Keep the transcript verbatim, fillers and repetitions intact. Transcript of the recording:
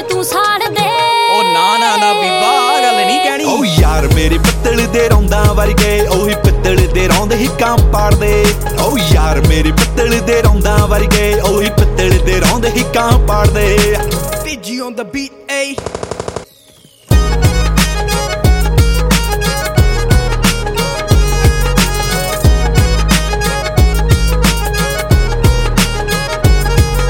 ਤੂੰ ਸਾੜ ਦੇ। ਓ ਨਾ ਨਾ ਨਾ ਬੀਬਾ ਆ ਗੱਲ ਨਹੀਂ ਕਹਿਣੀ। ਓ ਯਾਰ ਮੇਰੇ ਪਿੱਤਲ ਦੇ ਰੌਂਦਾਂ ਵਰਗੇ ਉਹੀ ਪਿੱਤਲ ਦੇ ਰੌਂਦ ਹਿੱਕਾਂ ਪਾੜਦੇ। ਓ ਯਾਰ ਮੇਰੇ ਪਿੱਤਲ ਦੇ ਰੌਂਦਾਂ ਵਰਗੇ ਉਹੀ ਪਿੱਤਲ ਦੇ ਰੌਂਦ ਹਿੱਕਾਂ ਪਾੜਦੇ। ਤੀਜੀ on the beat